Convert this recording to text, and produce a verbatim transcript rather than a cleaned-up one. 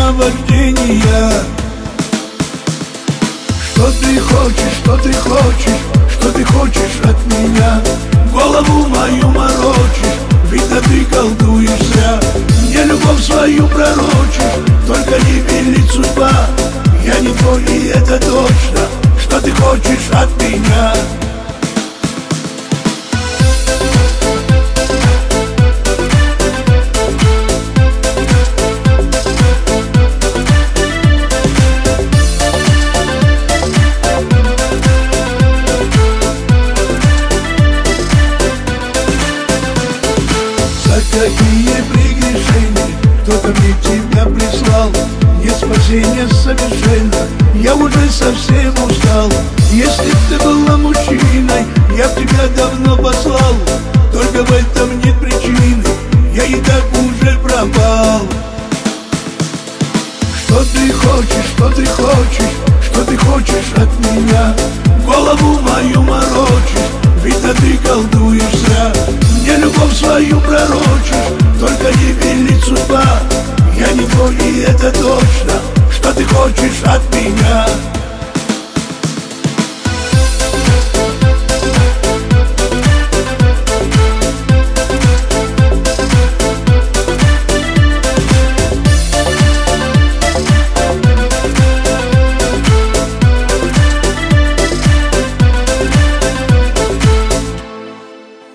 наваждения. Что ты хочешь, что ты хочешь, что ты хочешь от меня? Голову мою морочишь, видно ты колдуешь зря. Мне любовь свою пророчишь, только не велит судьба. Я не твой, и это точно. Что ты хочешь от меня? Какие прегрешения кто-то мне тебя прислал? Нет спасения совершенно, я уже совсем устал. Если б ты была мужчиной, я б тебя давно послал. Только в этом нет причины, я и так уже пропал. Что ты хочешь, что ты хочешь, что ты хочешь от меня? Голову мою морочишь, видно ты колдуешь зря. Мне любовь свою пророчишь, только не велит судьба. Я не твой, и это точно. Что ты хочешь от меня?